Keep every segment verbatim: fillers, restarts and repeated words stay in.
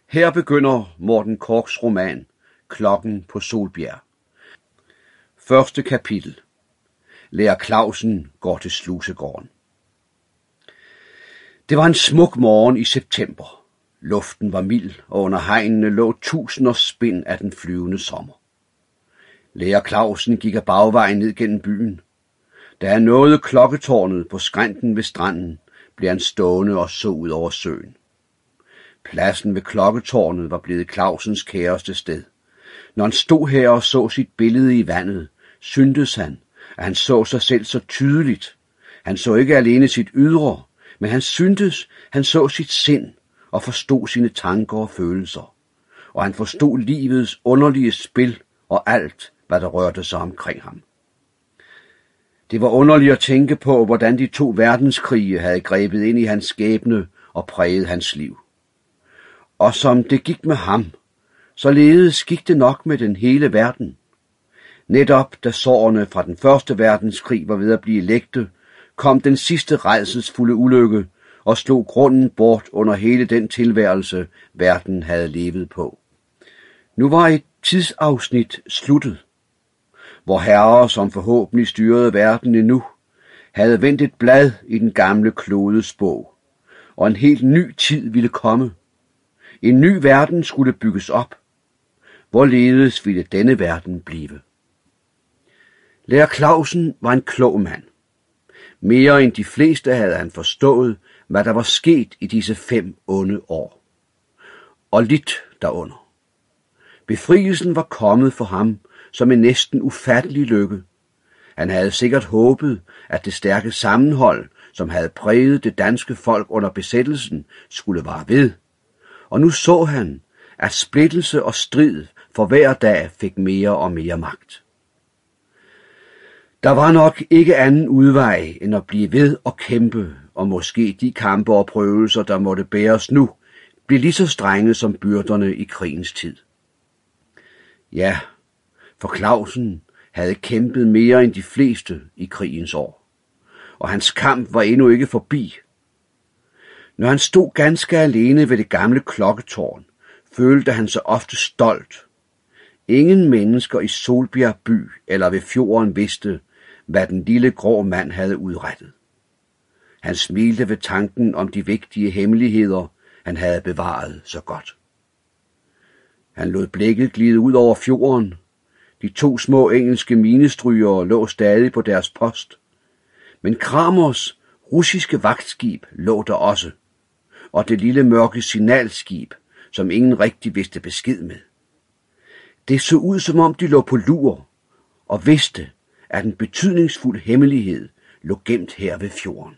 Her begynder Morten Korchs roman Klokken på Solbjerg. Første kapitel. Lærer Clausen går til Slusegården. Det var en smuk morgen i september. Luften var mild, og under hegnene lå tusinder spind af den flyvende sommer. Lærer Clausen gik ad bagvejen ned gennem byen. Da han nåede klokketårnet på skrænten ved stranden, blev han stående og så ud over søen. Pladsen ved klokketårnet var blevet Clausens kæreste sted. Når han stod her og så sit billede i vandet, syntes han, at han så sig selv så tydeligt. Han så ikke alene sit ydre, men han syntes, han så sit sind og forstod sine tanker og følelser. Og han forstod livets underlige spil og alt, hvad der rørte sig omkring ham. Det var underligt at tænke på, hvordan de to verdenskrige havde grebet ind i hans skæbne og præget hans liv. Og som det gik med ham, således gik det nok med den hele verden. Netop da sårene fra den første verdenskrig var ved at blive lægte, kom den sidste rædselsfulde ulykke og slog grunden bort under hele den tilværelse, verden havde levet på. Nu var et tidsafsnit sluttet, hvor herrer, som forhåbentlig styrede verden endnu, havde vendt et blad i den gamle klodes bog, og en helt ny tid ville komme. En ny verden skulle bygges op. Hvorledes ville denne verden blive? Lærer Clausen var en klog mand. Mere end de fleste havde han forstået, hvad der var sket i disse fem onde år. Og lidt derunder. Befrielsen var kommet for ham som en næsten ufattelig lykke. Han havde sikkert håbet, at det stærke sammenhold, som havde præget det danske folk under besættelsen, skulle vare ved. Og nu så han, at splittelse og strid for hver dag fik mere og mere magt. Der var nok ikke anden udvej end at blive ved og kæmpe, og måske de kampe og prøvelser, der måtte bæres nu, blev lige så strenge som byrderne i krigens tid. Ja, for Clausen havde kæmpet mere end de fleste i krigens år, og hans kamp var endnu ikke forbi. Når han stod ganske alene ved det gamle klokketårn, følte han sig ofte stolt. Ingen mennesker i Solbjerg by eller ved fjorden vidste, hvad den lille grå mand havde udrettet. Han smilte ved tanken om de vigtige hemmeligheder, han havde bevaret så godt. Han lod blikket glide ud over fjorden. De to små engelske minestrygere lå stadig på deres post. Men Kramers russiske vagtskib lå der også, og det lille mørke signalskib, som ingen rigtig vidste besked med. Det så ud, som om de lå på lur og vidste, at en betydningsfuld hemmelighed lå gemt her ved fjorden.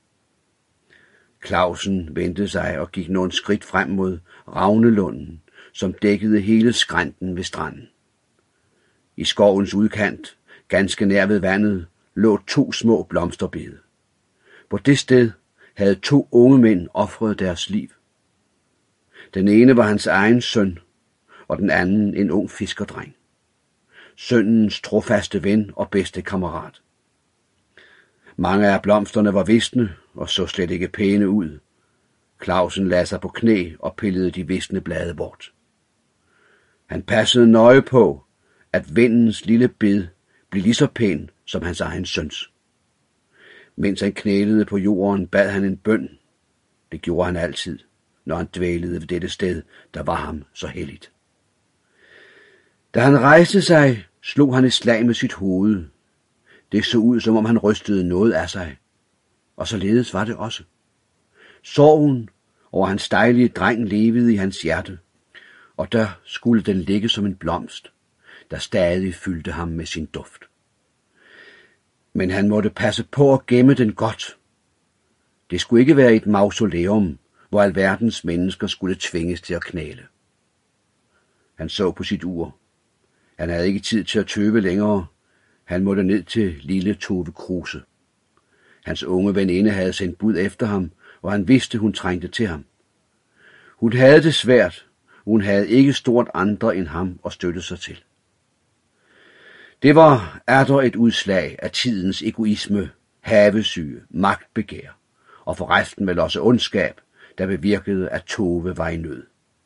Clausen vendte sig og gik nogle skridt frem mod Ravnelunden, som dækkede hele skrænten ved stranden. I skovens udkant, ganske nær ved vandet, lå to små blomsterbede. På det sted havde to unge mænd ofret deres liv. Den ene var hans egen søn, og den anden en ung fiskerdreng. Sønnens trofaste ven og bedste kammerat. Mange af blomsterne var visne og så slet ikke pæne ud. Clausen lagde sig på knæ og pillede de visne blade bort. Han passede nøje på, at vennens lille bed blev lige så pæn som hans egen søns. Mens han knælede på jorden, bad han en bøn. Det gjorde han altid, når han dvælede ved dette sted, der var ham så helligt. Da han rejste sig, slog han et slag med sit hoved. Det så ud, som om han rystede noget af sig. Og således var det også. Sorgen over hans dejlige dreng levede i hans hjerte, og der skulle den ligge som en blomst, der stadig fyldte ham med sin duft. Men han måtte passe på at gemme den godt. Det skulle ikke være et mausoleum, hvor alverdens mennesker skulle tvinges til at knæle. Han så på sit ur. Han havde ikke tid til at tøve længere. Han måtte ned til lille Tove Kruse. Hans unge veninde havde sendt bud efter ham, og han vidste, hun trængte til ham. Hun havde det svært. Hun havde ikke stort andre end ham at støtte sig til. Det var atter et udslag af tidens egoisme, havesyge, magtbegær, og for resten vel også ondskab, der bevirkede, at Tove var i nød.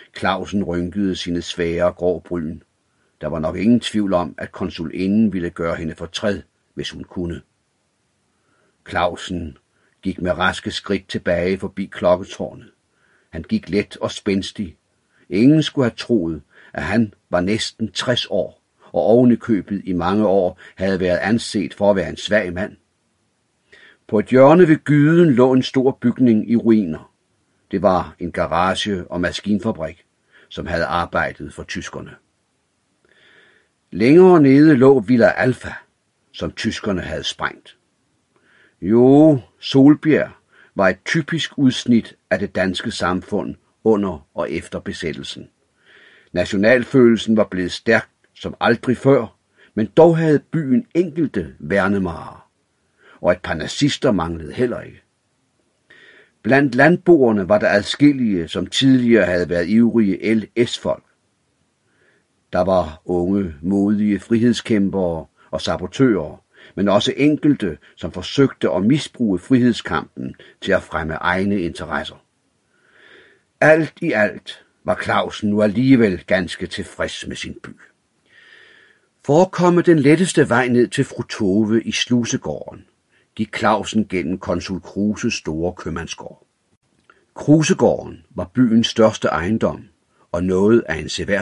Clausen rynkede sine svære grå bryn. Der var nok ingen tvivl om, at konsulinden ville gøre hende fortræd, hvis hun kunne. Clausen gik med raske skridt tilbage forbi klokketårnet. Han gik let og spændstig. Ingen skulle have troet, at han var næsten tres år, og oven i købet i mange år havde været anset for at være en svag mand. På et hjørne ved gyden lå en stor bygning i ruiner. Det var en garage og maskinfabrik, som havde arbejdet for tyskerne. Længere nede lå Villa Alpha, som tyskerne havde sprængt. Jo, Solbjerg var et typisk udsnit af det danske samfund under og efter besættelsen. Nationalfølelsen var blevet stærk som aldrig før, men dog havde byen enkelte værnemarer, og et par nazister manglede heller ikke. Blandt landboerne var der adskillige, som tidligere havde været ivrige L S-folk. Der var unge, modige frihedskæmpere og sabotører, men også enkelte, som forsøgte at misbruge frihedskampen til at fremme egne interesser. Alt i alt var Clausen nu alligevel ganske tilfreds med sin by. For at komme den letteste vej ned til fru Tove i Slusegården, gik Clausen gennem konsul Kruses store købmandsgård. Krusegården var byens største ejendom og noget af en seværdighed.